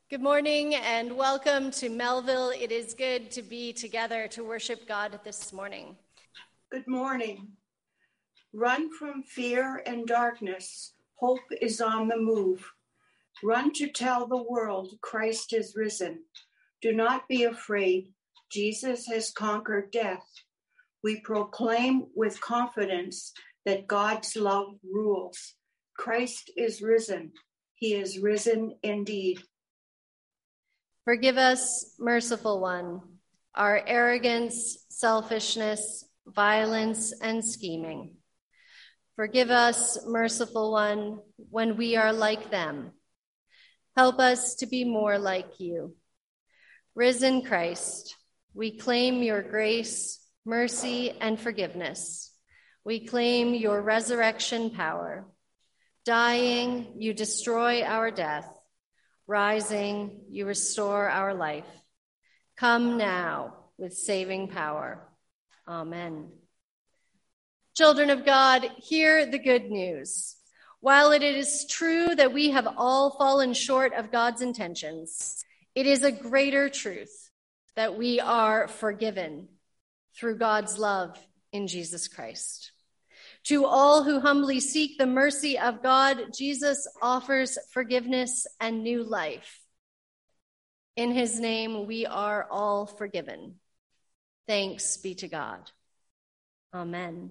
Good morning and welcome to Melville. It is good to be together to worship God this morning. Good morning. Run from fear and darkness. Hope is on the move. Run to tell the world Christ is risen. Do not be afraid. Jesus has conquered death. We proclaim with confidence that God's love rules. Christ is risen. He is risen indeed. Forgive us, merciful one, our arrogance, selfishness, violence, and scheming. Forgive us, merciful one, when we are like them. Help us to be more like you. Risen Christ, we claim your grace, mercy, and forgiveness. We claim your resurrection power. Dying, you destroy our death. Rising, you restore our life. Come now with saving power. Amen. Children of God, hear the good news. While it is true that we have all fallen short of God's intentions, it is a greater truth that we are forgiven through God's love in Jesus Christ. To all who humbly seek the mercy of God, Jesus offers forgiveness and new life. In his name, we are all forgiven. Thanks be to God. Amen.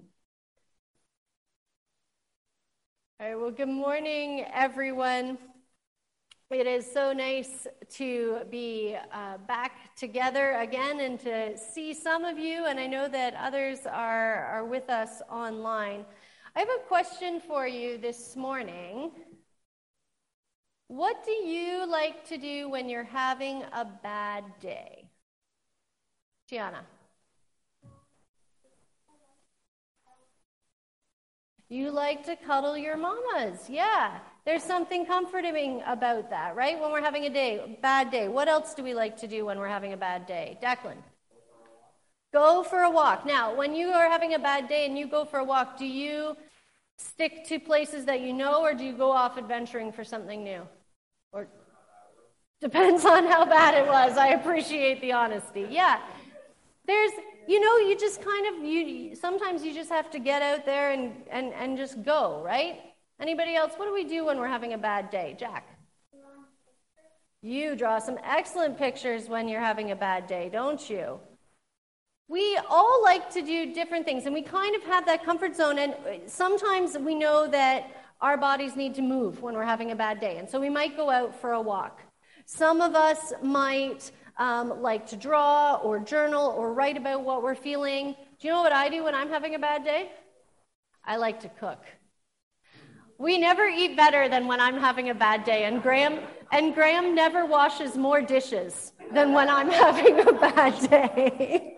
All right, well, good morning, everyone. It is so nice to be back together again and to see some of you, and I know that others are with us online. I have a question for you this morning. What do you like to do when you're having a bad day? Gianna? You like to cuddle your mamas. Yeah, there's something comforting about that, right? When we're having a bad day. What else do we like to do when we're having a bad day? Declan? Go for a walk. Now, when you are having a bad day and you go for a walk, do you stick to places that you know, or do you go off adventuring for something new? Or depends on how bad it was. I appreciate the honesty. Yeah. You just sometimes you just have to get out there and just go, right? Anybody else? What do we do when we're having a bad day? Jack? You draw some excellent pictures when you're having a bad day, don't you? We all like to do different things, and we kind of have that comfort zone, and sometimes we know that our bodies need to move when we're having a bad day, and so we might go out for a walk. Some of us might like to draw or journal or write about what we're feeling. Do you know what I do when I'm having a bad day? I like to cook. We never eat better than when I'm having a bad day, and Graham never washes more dishes than when I'm having a bad day.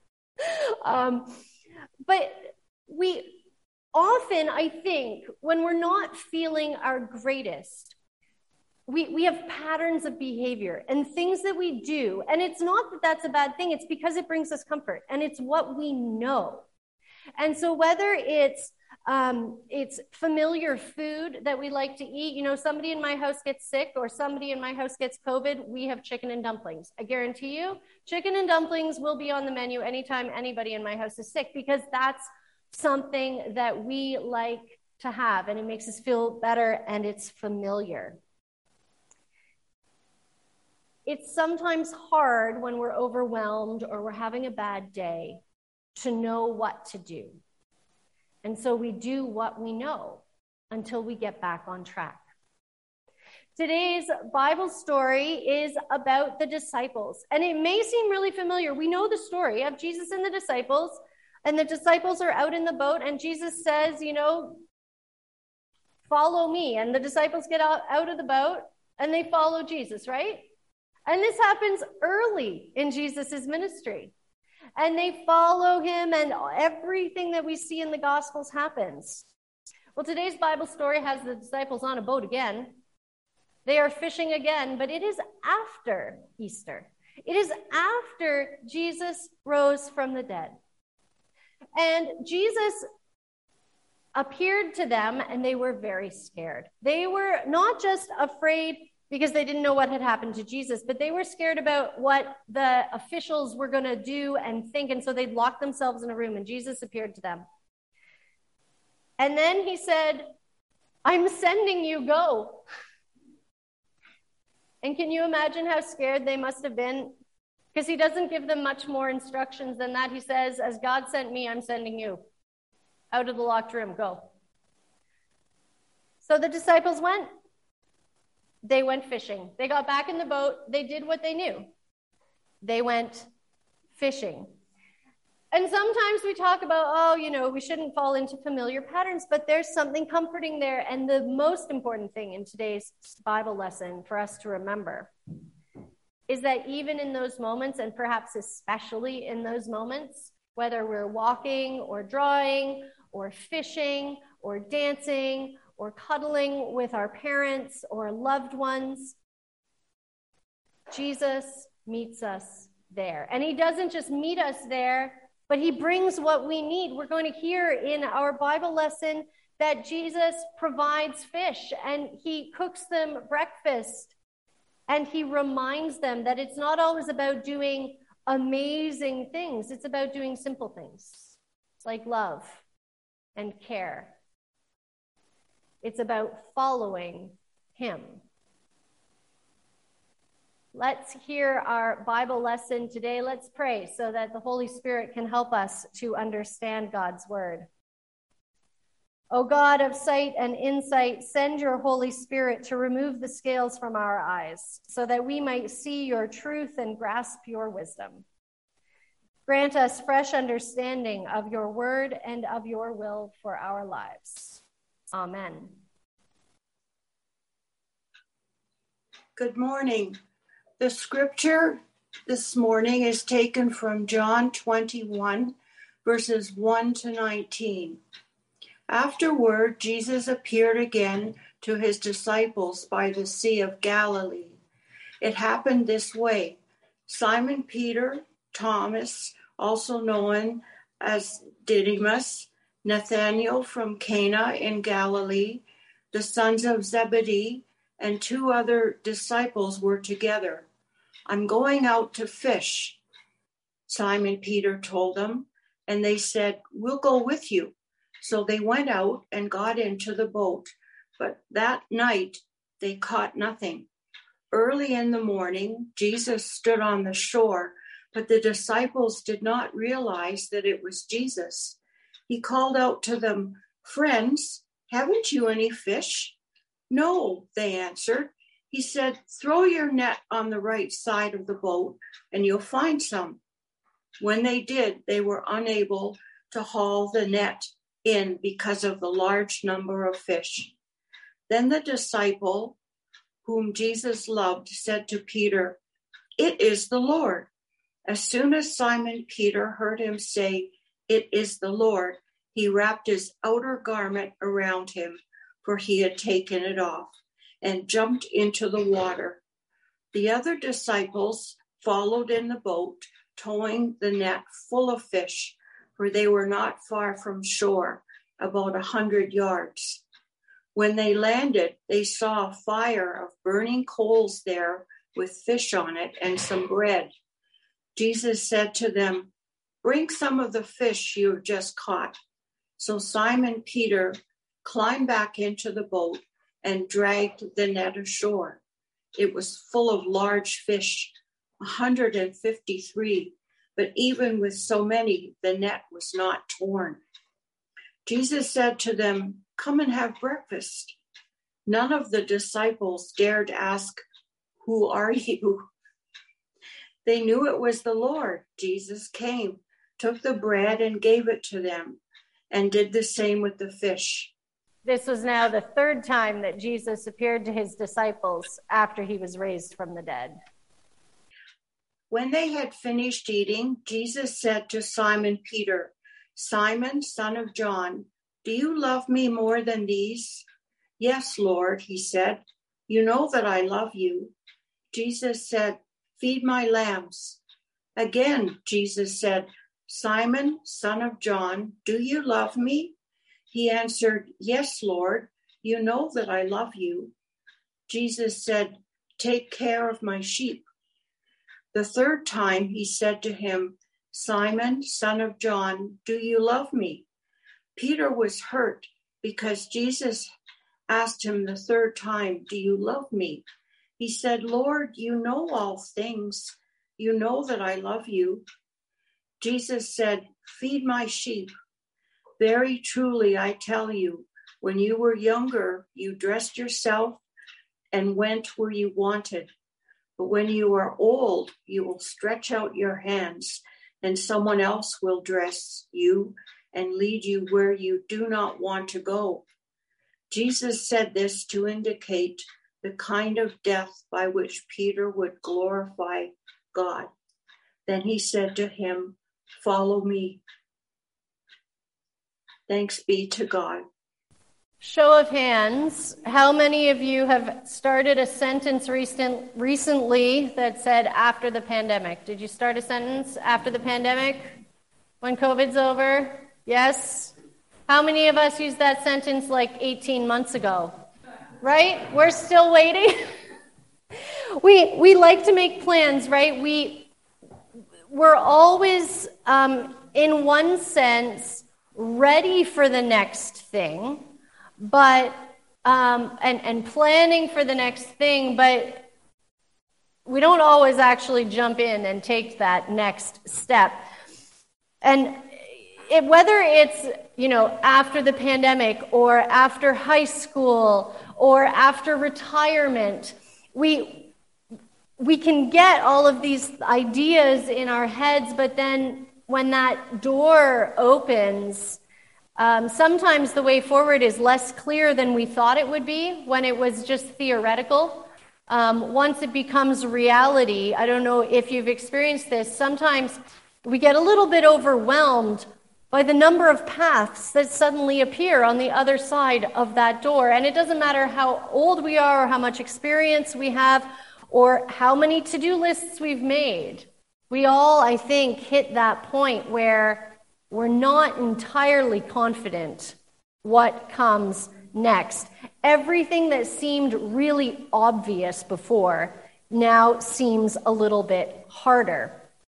But we often, I think, when we're not feeling our greatest, we have patterns of behavior and things that we do. And it's not that that's a bad thing. It's because it brings us comfort and it's what we know. And so whether it's familiar food that we like to eat, somebody in my house gets sick or somebody in my house gets COVID, we have chicken and dumplings. I guarantee you, chicken and dumplings will be on the menu anytime anybody in my house is sick, because that's something that we like to have and it makes us feel better and it's familiar. It's sometimes hard when we're overwhelmed or we're having a bad day to know what to do. And so we do what we know until we get back on track. Today's Bible story is about the disciples, and it may seem really familiar. We know the story of Jesus and the disciples are out in the boat, and Jesus says, follow me. And the disciples get out of the boat, and they follow Jesus, right? And this happens early in Jesus' ministry. And they follow him, and everything that we see in the Gospels happens. Well, today's Bible story has the disciples on a boat again. They are fishing again, but it is after Easter. It is after Jesus rose from the dead. And Jesus appeared to them, and they were very scared. They were not just afraid because they didn't know what had happened to Jesus, but they were scared about what the officials were going to do and think. And so they'd lock themselves in a room, and Jesus appeared to them. And then he said, I'm sending you, go. And can you imagine how scared they must have been? Because he doesn't give them much more instructions than that. He says, as God sent me, I'm sending you. Out of the locked room, go. So the disciples went. They went fishing. They got back in the boat. They did what they knew. They went fishing. And sometimes we talk about, we shouldn't fall into familiar patterns, but there's something comforting there. And the most important thing in today's Bible lesson for us to remember is that even in those moments, and perhaps especially in those moments, whether we're walking or drawing or fishing or dancing or cuddling with our parents or loved ones, Jesus meets us there. And he doesn't just meet us there, but he brings what we need. We're going to hear in our Bible lesson that Jesus provides fish and he cooks them breakfast. And he reminds them that it's not always about doing amazing things. It's about doing simple things like love and care. It's about following him. Let's hear our Bible lesson today. Let's pray so that the Holy Spirit can help us to understand God's word. O God of sight and insight, send your Holy Spirit to remove the scales from our eyes so that we might see your truth and grasp your wisdom. Grant us fresh understanding of your word and of your will for our lives. Amen. Good morning. The scripture this morning is taken from John 21, verses 1 to 19. Afterward, Jesus appeared again to his disciples by the Sea of Galilee. It happened this way. Simon Peter, Thomas, also known as Didymus, Nathanael from Cana in Galilee, the sons of Zebedee, and 2 other disciples were together. I'm going out to fish, Simon Peter told them, and they said, we'll go with you. So they went out and got into the boat, but that night they caught nothing. Early in the morning, Jesus stood on the shore, but the disciples did not realize that it was Jesus. He called out to them, friends, haven't you any fish? No, they answered. He said, throw your net on the right side of the boat and you'll find some. When they did, they were unable to haul the net in because of the large number of fish. Then the disciple whom Jesus loved said to Peter, it is the Lord. As soon as Simon Peter heard him say, it is the Lord, he wrapped his outer garment around him, for he had taken it off, and jumped into the water. The other disciples followed in the boat, towing the net full of fish, for they were not far from shore, about 100 yards. When they landed, they saw a fire of burning coals there with fish on it and some bread. Jesus said to them, bring some of the fish you have just caught. So Simon Peter climbed back into the boat and dragged the net ashore. It was full of large fish, 153, but even with so many, the net was not torn. Jesus said to them, come and have breakfast. None of the disciples dared ask, who are you? They knew it was the Lord. Jesus came, took the bread and gave it to them, and did the same with the fish. This was now the 3rd time that Jesus appeared to his disciples after he was raised from the dead. When they had finished eating, Jesus said to Simon Peter, Simon, son of John, do you love me more than these? Yes, Lord, he said. You know that I love you. Jesus said, feed my lambs. Again, Jesus said, Simon, son of John, do you love me? He answered, yes, Lord, you know that I love you. Jesus said, Take care of my sheep. The third time he said to him, Simon, son of John, do you love me? Peter was hurt because Jesus asked him the third time, do you love me? He said, Lord, you know all things. You know that I love you. Jesus said, feed my sheep. Very truly, I tell you, when you were younger, you dressed yourself and went where you wanted. But when you are old, you will stretch out your hands, and someone else will dress you and lead you where you do not want to go. Jesus said this to indicate the kind of death by which Peter would glorify God. Then he said to him, follow me. Thanks be to God. Show of hands, how many of you have started a sentence recently that said after the pandemic? Did you start a sentence after the pandemic when COVID's over? Yes? How many of us used that sentence like 18 months ago? Right? We're still waiting. We like to make plans, right? We're always, in one sense, ready for the next thing, but and planning for the next thing, but we don't always actually jump in and take that next step. And whether it's, after the pandemic or after high school or after retirement, we can get all of these ideas in our heads, but then when that door opens, sometimes the way forward is less clear than we thought it would be when it was just theoretical. Once it becomes reality, I don't know if you've experienced this, sometimes we get a little bit overwhelmed by the number of paths that suddenly appear on the other side of that door. And it doesn't matter how old we are or how much experience we have or how many to-do lists we've made. We all, I think, hit that point where we're not entirely confident what comes next. Everything that seemed really obvious before now seems a little bit harder.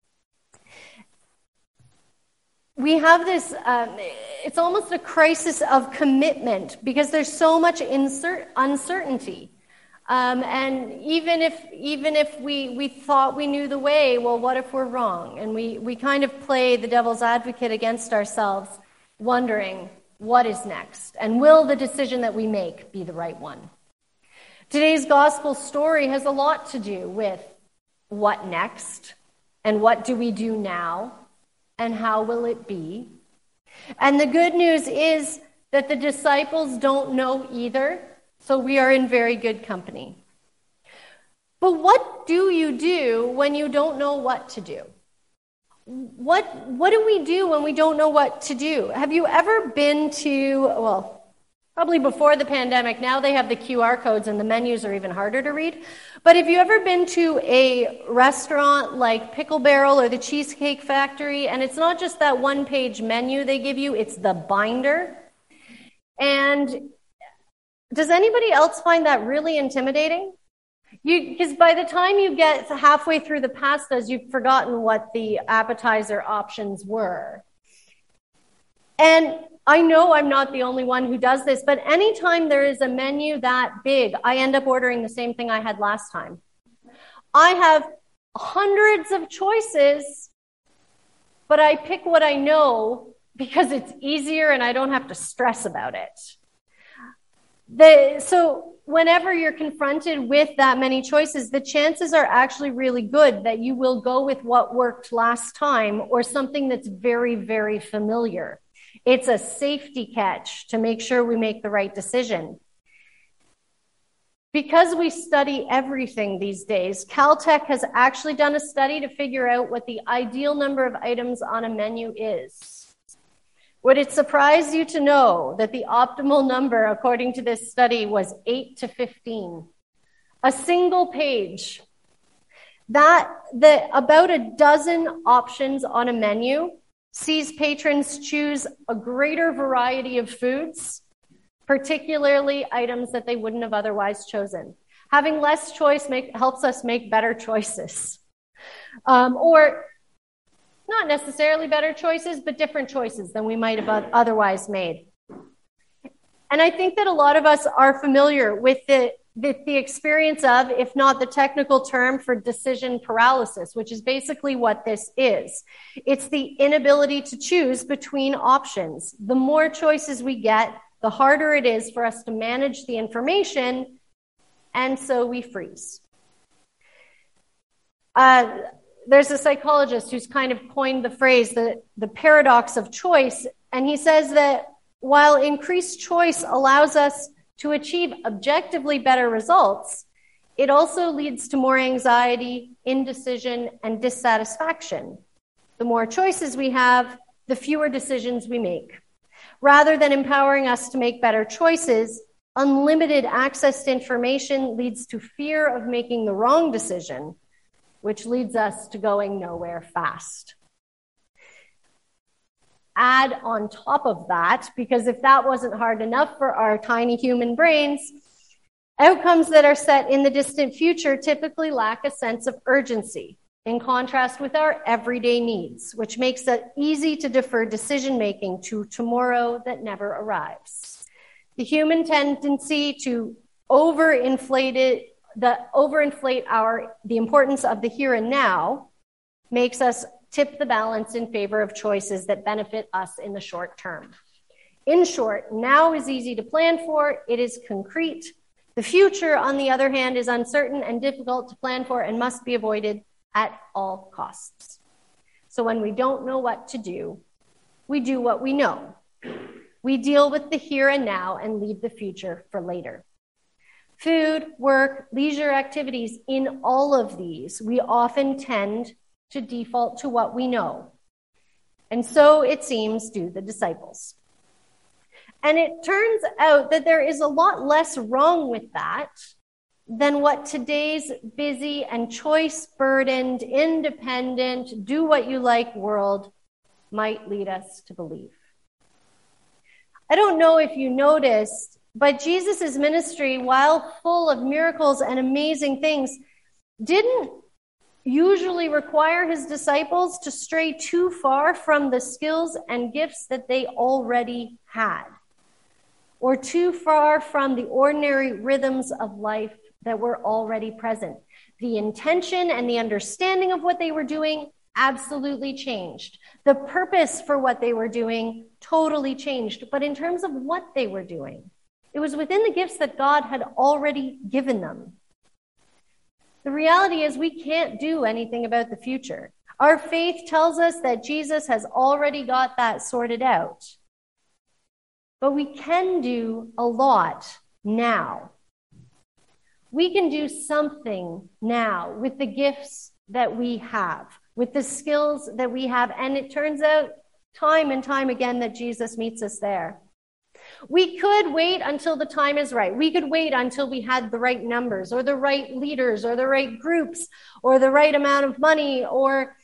We have this, it's almost a crisis of commitment because there's so much uncertainty. And even if we thought we knew the way, well, what if we're wrong? And we kind of play the devil's advocate against ourselves, wondering what is next, and will the decision that we make be the right one? Today's gospel story has a lot to do with what next, and what do we do now, and how will it be? And the good news is that the disciples don't know either, so we are in very good company. But what do you do when you don't know what to do? What do we do when we don't know what to do? Have you ever been to, well, probably before the pandemic, now they have the QR codes and the menus are even harder to read. But have you ever been to a restaurant like Pickle Barrel or the Cheesecake Factory, and it's not just that one-page menu they give you, it's the binder? And does anybody else find that really intimidating? Because by the time you get halfway through the pastas, you've forgotten what the appetizer options were. And I know I'm not the only one who does this, but anytime there is a menu that big, I end up ordering the same thing I had last time. I have hundreds of choices, but I pick what I know because it's easier and I don't have to stress about it. So whenever you're confronted with that many choices, the chances are actually really good that you will go with what worked last time or something that's very, very familiar. It's a safety catch to make sure we make the right decision. Because we study everything these days, Caltech has actually done a study to figure out what the ideal number of items on a menu is. Would it surprise you to know that the optimal number, according to this study, was 8 to 15? A single page. About a dozen options on a menu sees patrons choose a greater variety of foods, particularly items that they wouldn't have otherwise chosen. Having less choice helps us make better choices. Or not necessarily better choices, but different choices than we might have otherwise made. And I think that a lot of us are familiar with the experience of, if not the technical term for decision paralysis, which is basically what this is. It's the inability to choose between options. The more choices we get, the harder it is for us to manage the information, and so we freeze. There's a psychologist who's kind of coined the phrase, the paradox of choice, and he says that while increased choice allows us to achieve objectively better results, it also leads to more anxiety, indecision, and dissatisfaction. The more choices we have, the fewer decisions we make. Rather than empowering us to make better choices, unlimited access to information leads to fear of making the wrong decision, which leads us to going nowhere fast. Add on top of that, because if that wasn't hard enough for our tiny human brains, outcomes that are set in the distant future typically lack a sense of urgency, in contrast with our everyday needs, which makes it easy to defer decision-making to tomorrow that never arrives. The human tendency to overinflate the importance of the here and now makes us tip the balance in favor of choices that benefit us in the short term. In short, now is easy to plan for, it is concrete. The future, on the other hand, is uncertain and difficult to plan for and must be avoided at all costs. So when we don't know what to do, we do what we know. We deal with the here and now and leave the future for later. Food, work, leisure activities, in all of these, we often tend to default to what we know. And so, it seems, do the disciples. And it turns out that there is a lot less wrong with that than what today's busy and choice-burdened, independent, do-what-you-like world might lead us to believe. I don't know if you noticed, but Jesus' ministry, while full of miracles and amazing things, didn't usually require his disciples to stray too far from the skills and gifts that they already had, or too far from the ordinary rhythms of life that were already present. The intention and the understanding of what they were doing absolutely changed. The purpose for what they were doing totally changed. But in terms of what they were doing, it was within the gifts that God had already given them. The reality is we can't do anything about the future. Our faith tells us that Jesus has already got that sorted out. But we can do a lot now. We can do something now with the gifts that we have, with the skills that we have. And it turns out time and time again that Jesus meets us there. We could wait until the time is right. We could wait until we had the right numbers or the right leaders or the right groups or the right amount of money or,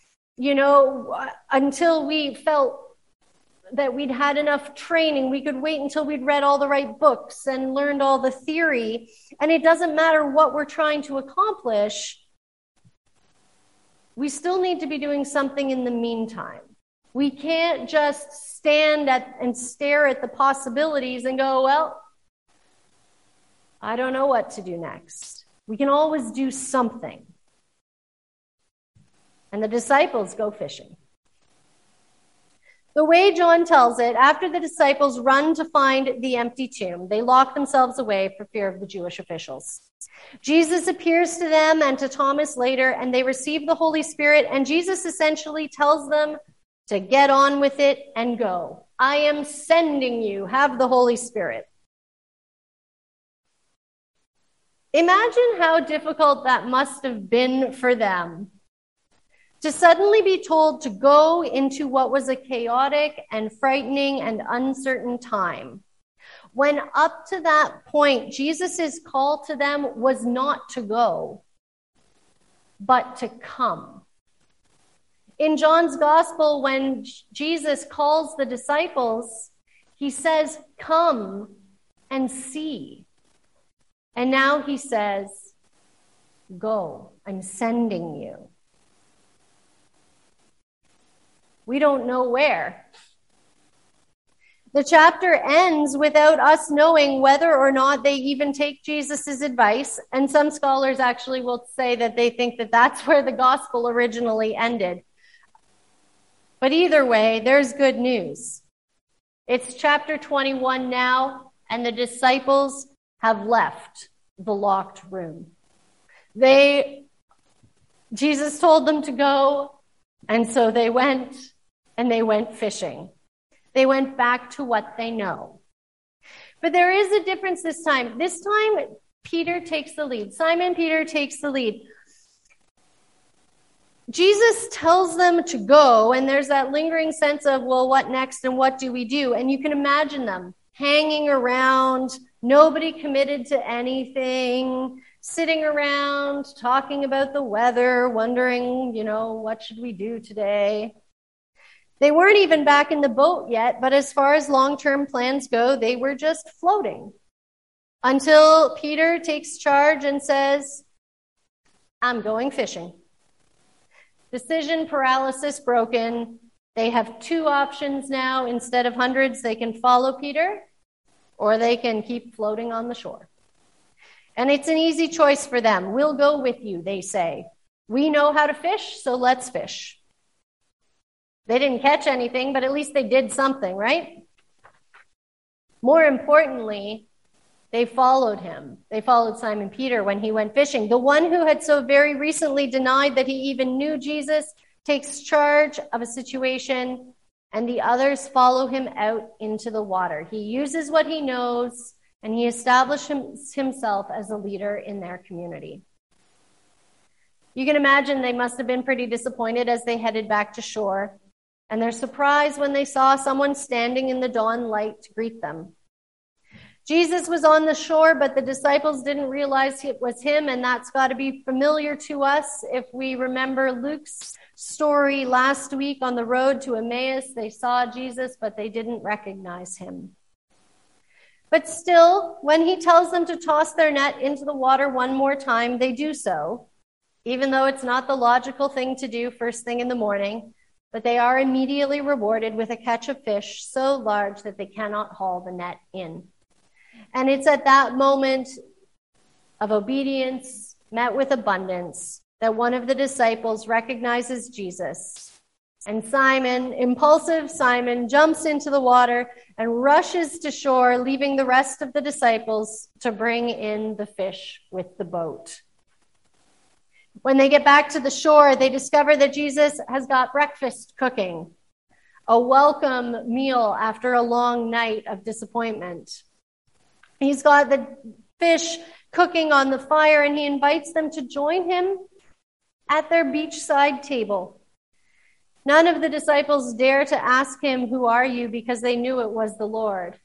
until we felt that we'd had enough training. We could wait until we'd read all the right books and learned all the theory. And it doesn't matter what we're trying to accomplish. We still need to be doing something in the meantime. We can't just stand and stare at the possibilities and go, well, I don't know what to do next. We can always do something. And the disciples go fishing. The way John tells it, after the disciples run to find the empty tomb, they lock themselves away for fear of the Jewish officials. Jesus appears to them and to Thomas later, and they receive the Holy Spirit, and Jesus essentially tells them to get on with it and go. I am sending you. Have the Holy Spirit. Imagine how difficult that must have been for them to suddenly be told to go into what was a chaotic and frightening and uncertain time, when up to that point, Jesus' call to them was not to go, but to come. In John's gospel, when Jesus calls the disciples, he says, come and see. And now he says, Go, I'm sending you. We don't know where. The chapter ends without us knowing whether or not they even take Jesus' advice. And some scholars actually will say that they think that that's where the gospel originally ended. But either way, there's good news. It's chapter 21 now, and the disciples have left the locked room. Jesus told them to go, and so they went, and they went fishing. They went back to what they know. But there is a difference this time. This time, Peter takes the lead. Simon Peter takes the lead. Jesus tells them to go, and there's that lingering sense of, well, what next and what do we do? And you can imagine them hanging around, nobody committed to anything, sitting around, talking about the weather, wondering, what should we do today? They weren't even back in the boat yet, but as far as long-term plans go, they were just floating until Peter takes charge and says, I'm going fishing. Decision paralysis broken. They have two options now. Instead of hundreds, they can follow Peter or they can keep floating on the shore. And it's an easy choice for them. We'll go with you, they say. We know how to fish, so let's fish. They didn't catch anything, but at least they did something, right? More importantly, they followed him. They followed Simon Peter when he went fishing. The one who had so very recently denied that he even knew Jesus takes charge of a situation, and the others follow him out into the water. He uses what he knows, and he establishes himself as a leader in their community. You can imagine they must have been pretty disappointed as they headed back to shore, and they're surprised when they saw someone standing in the dawn light to greet them. Jesus was on the shore, but the disciples didn't realize it was him, and that's got to be familiar to us. If we remember Luke's story last week on the road to Emmaus, they saw Jesus, but they didn't recognize him. But still, when he tells them to toss their net into the water one more time, they do so, even though it's not the logical thing to do first thing in the morning. But they are immediately rewarded with a catch of fish so large that they cannot haul the net in. And it's at that moment of obedience met with abundance that one of the disciples recognizes Jesus. And Simon, impulsive Simon, jumps into the water and rushes to shore, leaving the rest of the disciples to bring in the fish with the boat. When they get back to the shore, they discover that Jesus has got breakfast cooking, a welcome meal after a long night of disappointment. He's got the fish cooking on the fire, and he invites them to join him at their beachside table. None of the disciples dare to ask him, "Who are you?" because they knew it was the Lord.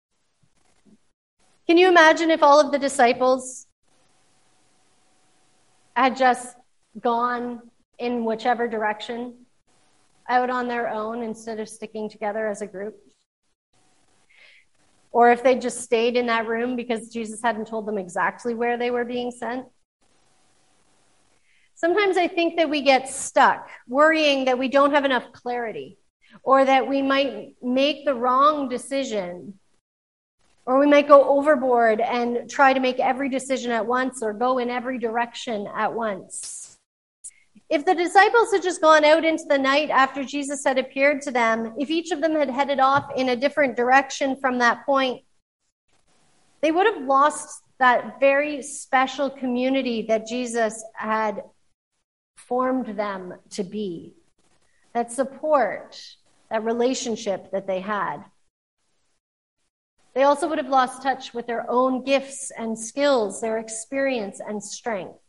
Can you imagine if all of the disciples had just gone in whichever direction out on their own instead of sticking together as a group? Or if they just stayed in that room because Jesus hadn't told them exactly where they were being sent? Sometimes I think that we get stuck worrying that we don't have enough clarity, or that we might make the wrong decision, or we might go overboard and try to make every decision at once or go in every direction at once. If the disciples had just gone out into the night after Jesus had appeared to them, if each of them had headed off in a different direction from that point, they would have lost that very special community that Jesus had formed them to be, that support, that relationship that they had. They also would have lost touch with their own gifts and skills, their experience and strength.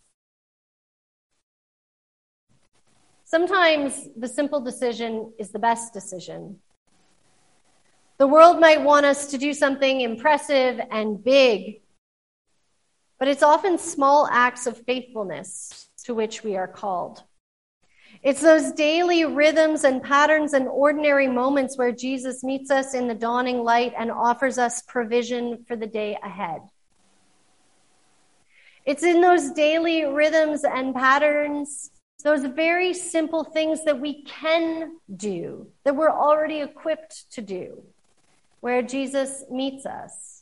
Sometimes the simple decision is the best decision. The world might want us to do something impressive and big, but it's often small acts of faithfulness to which we are called. It's those daily rhythms and patterns and ordinary moments where Jesus meets us in the dawning light and offers us provision for the day ahead. It's in those daily rhythms and patterns, those very simple things that we can do, that we're already equipped to do, where Jesus meets us.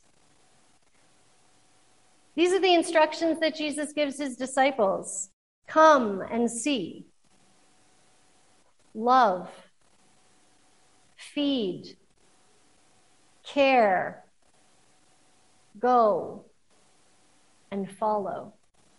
These are the instructions that Jesus gives his disciples. Come and see. Love. Feed. Care. Go. And follow.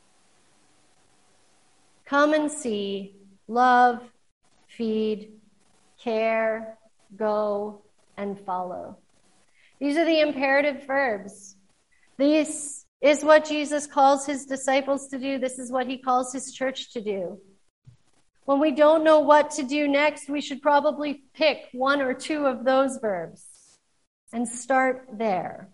Come and see. Love. Feed. Care. Go. And follow. These are the imperative verbs. This is what Jesus calls his disciples to do. This is what he calls his church to do. When we don't know what to do next, we should probably pick one or two of those verbs and start there.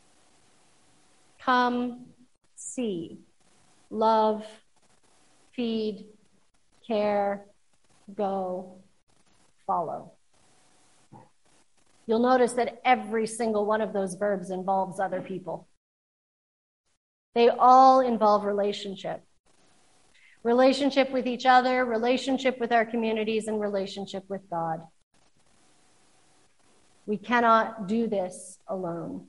Come, see, love, feed, care, go, follow. You'll notice that every single one of those verbs involves other people. They all involve relationship. Relationship with each other, relationship with our communities, and relationship with God. We cannot do this alone.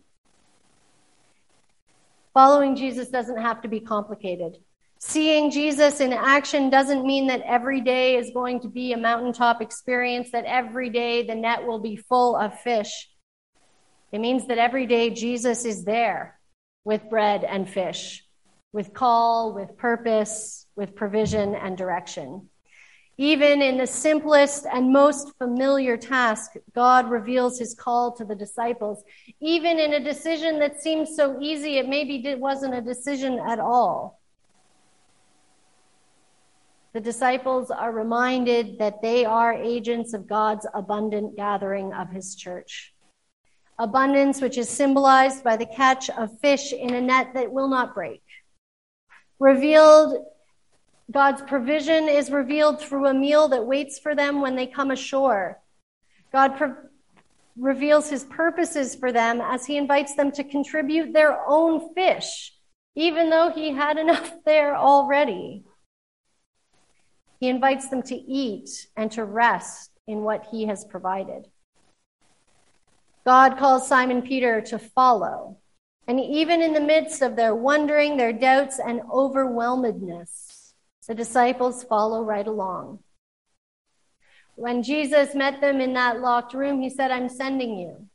Following Jesus doesn't have to be complicated. Seeing Jesus in action doesn't mean that every day is going to be a mountaintop experience, that every day the net will be full of fish. It means that every day Jesus is there with bread and fish, with call, with purpose, with provision and direction. Even in the simplest and most familiar task, God reveals his call to the disciples. Even in a decision that seems so easy, it maybe wasn't a decision at all. The disciples are reminded that they are agents of God's abundant gathering of his church. Abundance, which is symbolized by the catch of fish in a net that will not break. God's provision is revealed through a meal that waits for them when they come ashore. God reveals his purposes for them as he invites them to contribute their own fish, even though he had enough there already. He invites them to eat and to rest in what he has provided. God calls Simon Peter to follow. And even in the midst of their wondering, their doubts, and overwhelmedness, the disciples follow right along. When Jesus met them in that locked room, he said, I'm sending you.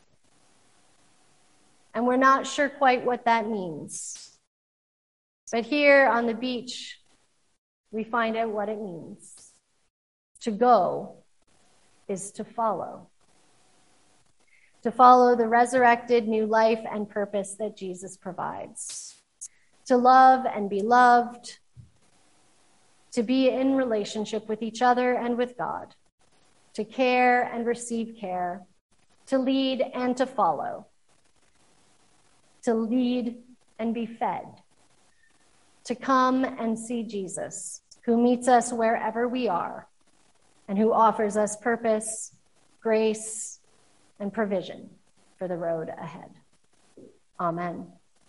And we're not sure quite what that means. But here on the beach, we find out what it means. To go is to follow. To follow the resurrected new life and purpose that Jesus provides. To love and be loved. To be in relationship with each other and with God. To care and receive care. To lead and to follow. To lead and be fed. To come and see Jesus, who meets us wherever we are, and who offers us purpose, grace, and provision for the road ahead. Amen.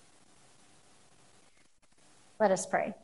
Let us pray.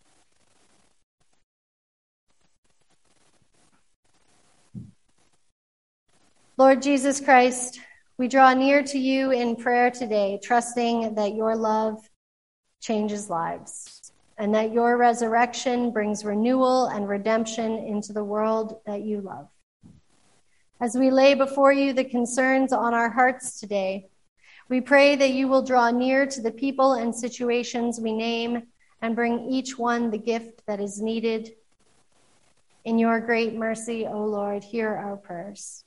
Lord Jesus Christ, we draw near to you in prayer today, trusting that your love changes lives, and that your resurrection brings renewal and redemption into the world that you love. As we lay before you the concerns on our hearts today, we pray that you will draw near to the people and situations we name and bring each one the gift that is needed. In your great mercy, O Lord, hear our prayers.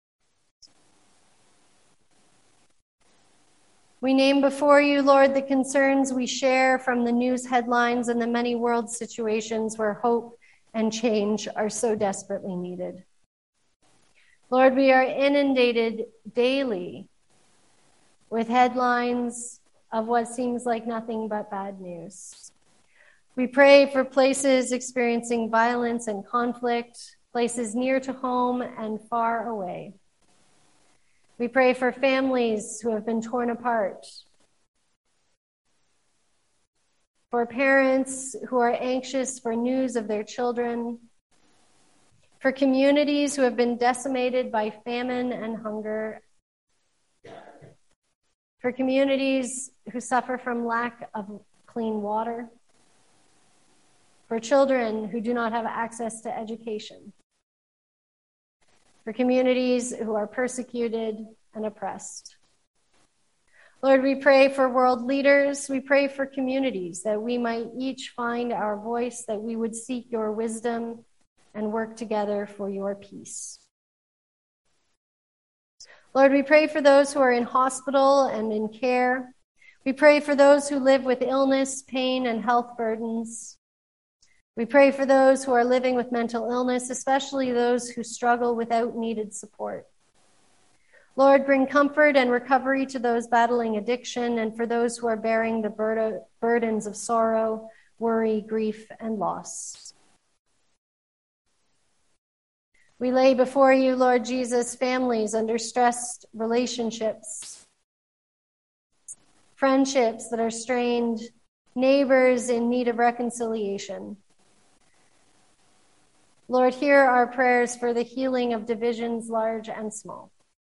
We name before you, Lord, the concerns we share from the news headlines and the many world situations where hope and change are so desperately needed. Lord, we are inundated daily with headlines of what seems like nothing but bad news. We pray for places experiencing violence and conflict, places near to home and far away. We pray for families who have been torn apart. for parents who are anxious for news of their children, for communities who have been decimated by famine and hunger, for communities who suffer from lack of clean water, for children who do not have access to education, for communities who are persecuted and oppressed. Lord, we pray for world leaders. We pray for communities, that we might each find our voice, that we would seek your wisdom and work together for your peace. Lord, we pray for those who are in hospital and in care. We pray for those who live with illness, pain, and health burdens. We pray for those who are living with mental illness, especially those who struggle without needed support. Lord, bring comfort and recovery to those battling addiction and for those who are bearing the burdens of sorrow, worry, grief, and loss. We lay before you, Lord Jesus, families under stressed relationships, friendships that are strained, neighbors in need of reconciliation. Lord, hear our prayers for the healing of divisions large and small.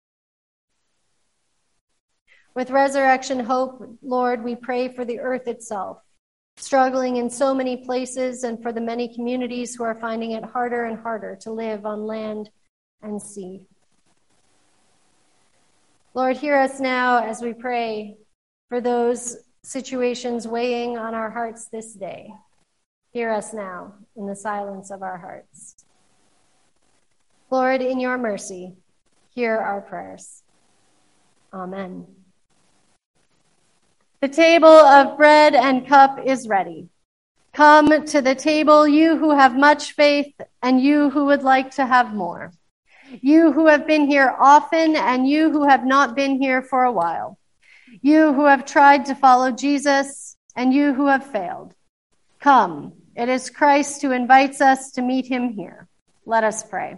With resurrection hope, Lord, we pray for the earth itself, struggling in so many places, and for the many communities who are finding it harder and harder to live on land and sea. Lord, hear us now as we pray for those situations weighing on our hearts this day. Hear us now in the silence of our hearts. Lord, in your mercy, hear our prayers. Amen. The table of bread and cup is ready. Come to the table, you who have much faith and you who would like to have more. You who have been here often and you who have not been here for a while. You who have tried to follow Jesus and you who have failed. Come, it is Christ who invites us to meet him here. Let us pray.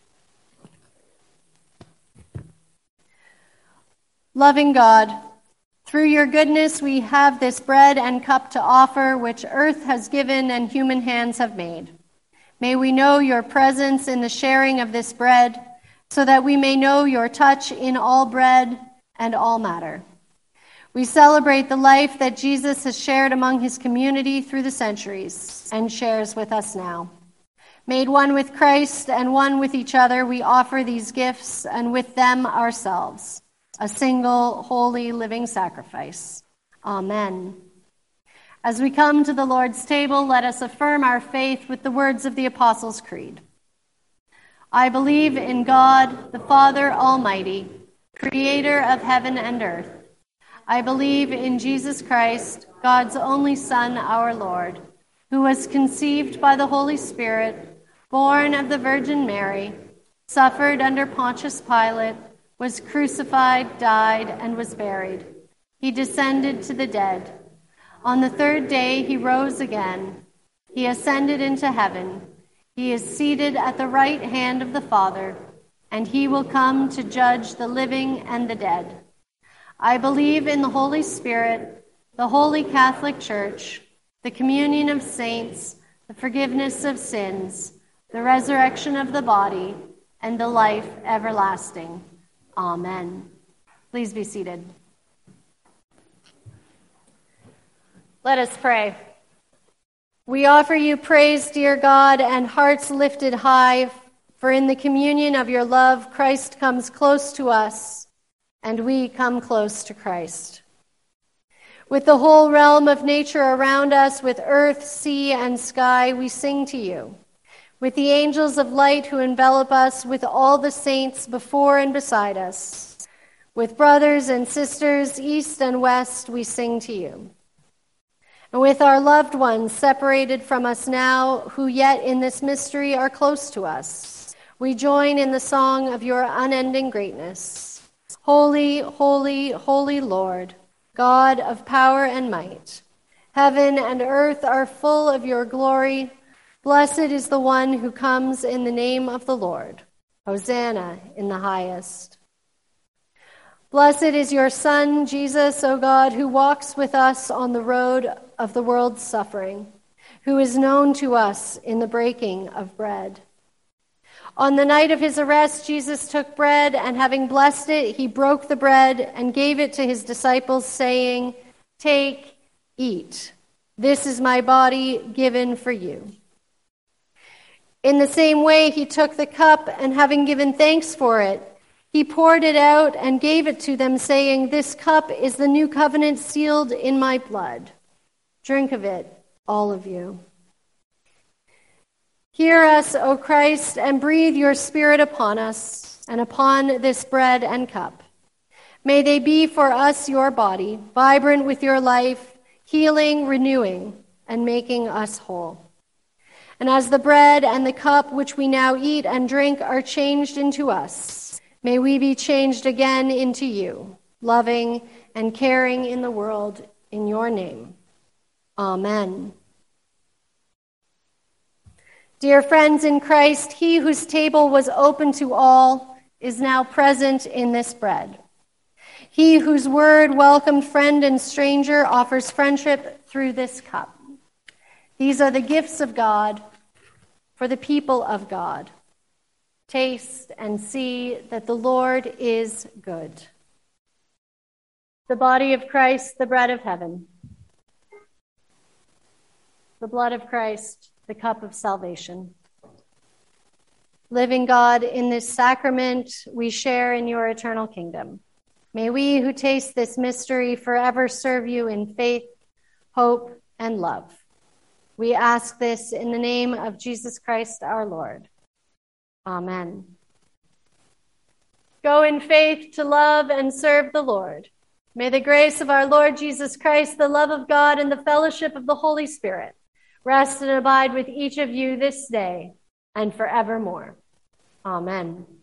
Loving God, through your goodness, we have this bread and cup to offer, which earth has given and human hands have made. May we know your presence in the sharing of this bread, so that we may know your touch in all bread and all matter. We celebrate the life that Jesus has shared among his community through the centuries and shares with us now. Made one with Christ and one with each other, we offer these gifts and with them ourselves, a single, holy, living sacrifice. Amen. As we come to the Lord's table, let us affirm our faith with the words of the Apostles' Creed. I believe in God, the Father Almighty, creator of heaven and earth. I believe in Jesus Christ, God's only Son, our Lord, who was conceived by the Holy Spirit, born of the Virgin Mary, suffered under Pontius Pilate, was crucified, died, and was buried. He descended to the dead. On the third day he rose again. He ascended into heaven. He is seated at the right hand of the Father, and he will come to judge the living and the dead. I believe in the Holy Spirit, the Holy Catholic Church, the communion of saints, the forgiveness of sins, the resurrection of the body, and the life everlasting. Amen. Please be seated. Let us pray. We offer you praise, dear God, and hearts lifted high, for in the communion of your love, Christ comes close to us, and we come close to Christ. With the whole realm of nature around us, with earth, sea, and sky, we sing to you. With the angels of light who envelop us, with all the saints before and beside us, with brothers and sisters, east and west, we sing to you. And with our loved ones separated from us now, who yet in this mystery are close to us, we join in the song of your unending greatness. Holy, holy, holy Lord, God of power and might. Heaven and earth are full of your glory. Blessed is the one who comes in the name of the Lord. Hosanna in the highest. Blessed is your Son, Jesus, O God, who walks with us on the road of the world's suffering, who is known to us in the breaking of bread. On the night of his arrest, Jesus took bread, and having blessed it, he broke the bread and gave it to his disciples, saying, "Take, eat. This is my body given for you." In the same way, he took the cup, and having given thanks for it, he poured it out and gave it to them, saying, "This cup is the new covenant sealed in my blood. Drink of it, all of you. Hear us, O Christ, and breathe your Spirit upon us and upon this bread and cup. May they be for us your body, vibrant with your life, healing, renewing, and making us whole. And as the bread and the cup which we now eat and drink are changed into us, may we be changed again into you, loving and caring in the world in your name. Amen. Dear friends in Christ, he whose table was open to all is now present in this bread. He whose word welcomed friend and stranger offers friendship through this cup. These are the gifts of God for the people of God. Taste and see that the Lord is good. The body of Christ, the bread of heaven. The blood of Christ, the cup of salvation. Living God, in this sacrament, we share in your eternal kingdom. May we who taste this mystery forever serve you in faith, hope, and love. We ask this in the name of Jesus Christ our Lord. Amen. Go in faith to love and serve the Lord. May the grace of our Lord Jesus Christ, the love of God, and the fellowship of the Holy Spirit rest and abide with each of you this day and forevermore. Amen.